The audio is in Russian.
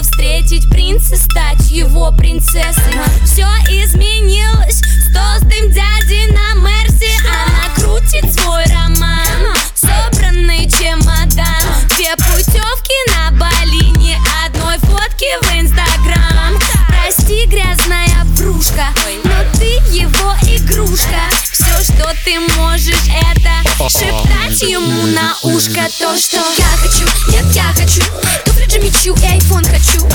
встретить принца, стать его принцессой. Все изменилось с толстым дядей на Мерсе. Она крутит свой роман, собранный чемодан, две путевки на Бали, ни одной фотки в Инстаграм. Прости, грязная врушка, но ты его игрушка. Все, что ты можешь, это шептать ему на ушко то, что я хочу, нет, я хочу туфли Джимми Чу и айфон хочу.